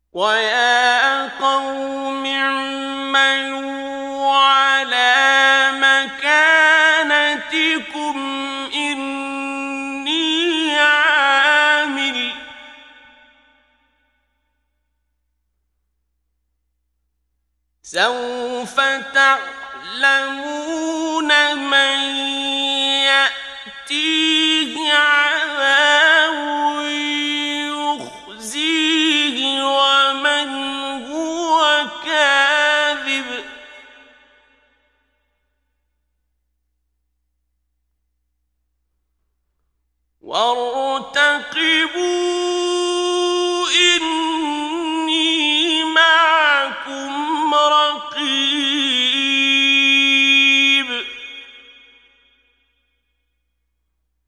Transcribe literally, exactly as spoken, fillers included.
وَيَا قَوْمِ اعْمَلُوا عَلَىٰ مَكَانَتِكُمْ إِنِّي عَامِلٌ ۖ سَوْفَ تَعْلَمُونَ مَن يَأْتِيهِ عَذَابٌ يُخْزِيهِ وَمَنْ هُوَ كَاذِبٌ ۖ وَارْتَقِبُوا